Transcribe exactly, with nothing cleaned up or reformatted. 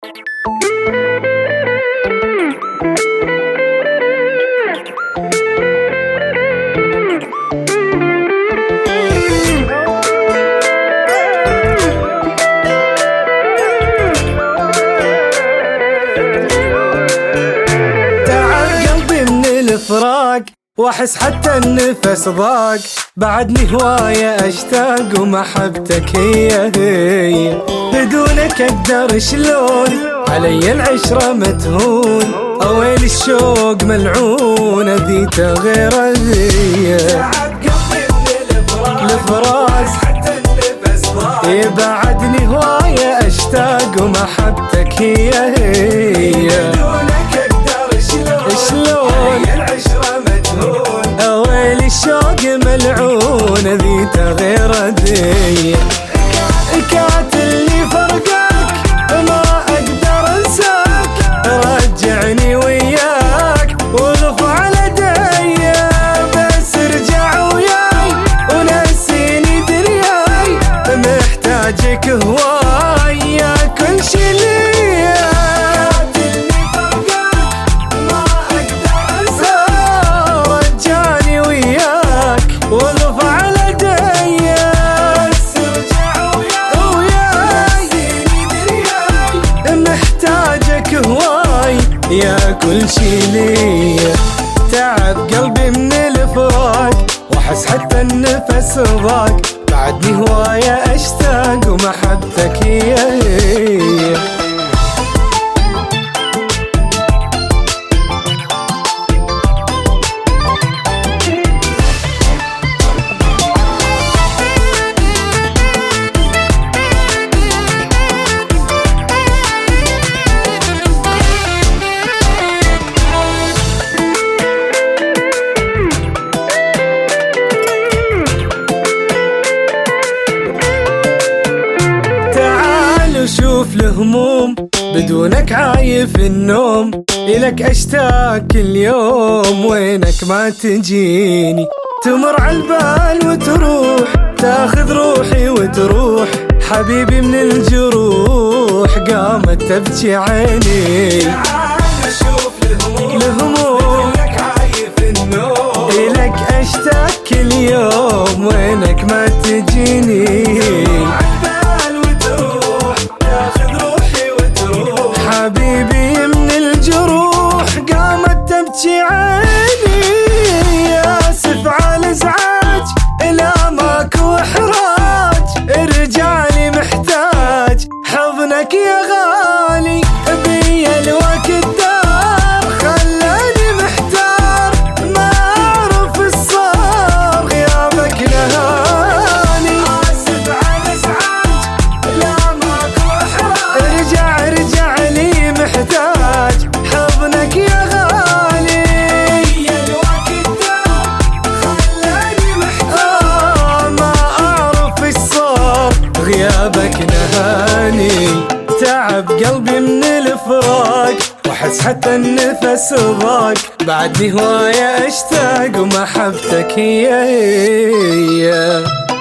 فراق واحس حتى النفس ضاق، بعدني هواية اشتاق ومحبتك هي هي، بدونك اقدر شلون علي العشرة متهون، اويل الشوق ملعون ذيته غير ذي الفراق حتى النفس ضاق، بعدني هواية اشتاق ومحبتك هي هي، بدونك اقدر شلون الشوق ملعون ذيته غير ذي، كاتلني فرقك ما اقدر انساك، رجعني وياك وغف على دي، بس ارجع وياي ونسيني درياي، محتاجك هواي يا كل شي لي. يا كل شي لي، تعب قلبي من الفراق واحس حتى النفس ضاق، بعدني هواية اشتاق ومحبتك هي هي. شوف الهموم بدونك عايف النوم، إلك أشتاق كل يوم وينك ما تجيني، تمر عالبال وتروح تاخذ روحي وتروح، حبيبي من الجروح قامت تبكي عيني. تعال شوف الهموم بدونك عايف النوم، إلك أشتاق كل يوم وينك ما تجيني، حبيبي من الجروح قامت تبكي عيني، آسف على الازعاج لا ماكو احراج، ارجع لي محتاج حضنك يا غالي، بي الوقت دار خلاني محتار، ما اعرف الصار غيابك نهاني، آسف على الازعاج لا ماكو احراج، ارجع ارجع محتاج حضنك يا غالي، يا الوقت خلاني محتار، ما اعرف ايش صار غيابك نهاني، تعب قلبي من الفراق واحس حتى النفس ضاق، بعدني هواية اشتاق ومحبتك هي هي.